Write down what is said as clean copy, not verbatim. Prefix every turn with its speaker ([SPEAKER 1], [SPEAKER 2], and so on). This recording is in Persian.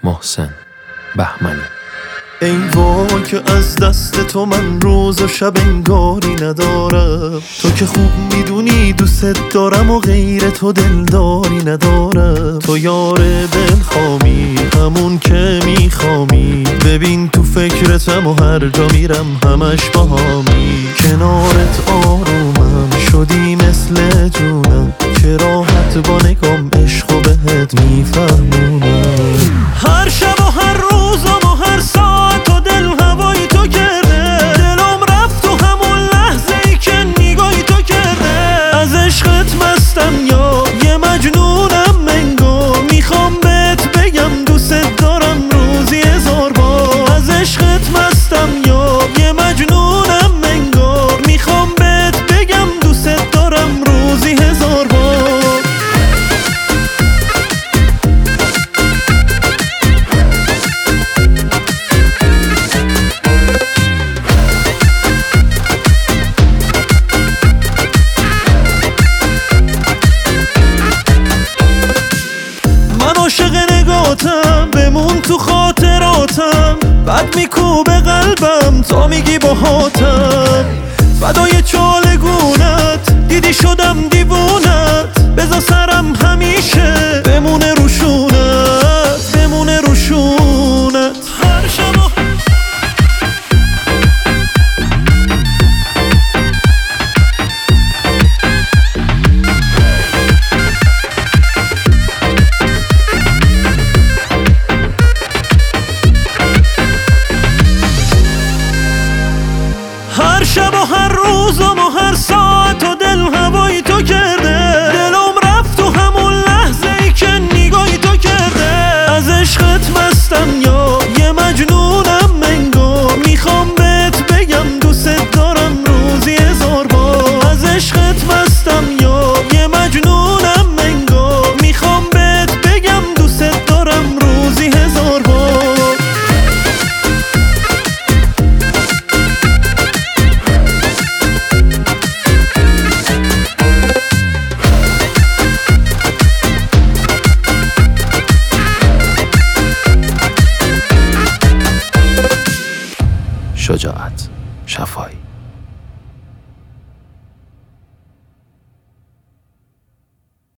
[SPEAKER 1] محسن بهمنی.
[SPEAKER 2] ای وای که از دست تو من روز و شب انگاری ندارم، تو که خوب میدونی دوست دارم و غیر تو دلداری ندارم. تو یار دلخوامی همون که میخوامی، ببین تو فکرتم و هر جا میرم همش باهامی. کنارت آرومم شدی مثل جونم، که راحت با نگام عشق و بهت میفهمونم. هر شب و هر روزم و هر ساعت و دل هوای تو کرده، دلم رفت تو همون لحظه ای که نگاهی تو کرده. از عشقت مستم یا یه مجنونم منگو، میخوام بهت بگم دوست دارم روزی 1000 بار. از عشقت مستم یا یه مجنونم منگو، میخوام بهت بگم دوست دارم روزی 1000 بار. عاشق نگاتم بمون تو خاطراتم، بد میکوبه قلبم تا میگی باهاتم. فدای چالگونت دیدی شدم دیوونت، بذار سرم همیشه بمونه روشونت، بمونه روشونت. هر شب هر شب و هر روزم و هر ساعت و دل هوای تو کرده، دلم رفت تو همون لحظه ای که نگاهی تو کرده. از عشقت مستم یا یه مجنونم منگو، میخوام بهت بگم دوست دارم روزی 1000 بار. از عشقت مستم یا یه مجنونم منگو، میخوام بهت بگم دوست دارم روزی 1000 بار.
[SPEAKER 1] شجاعت شفایی.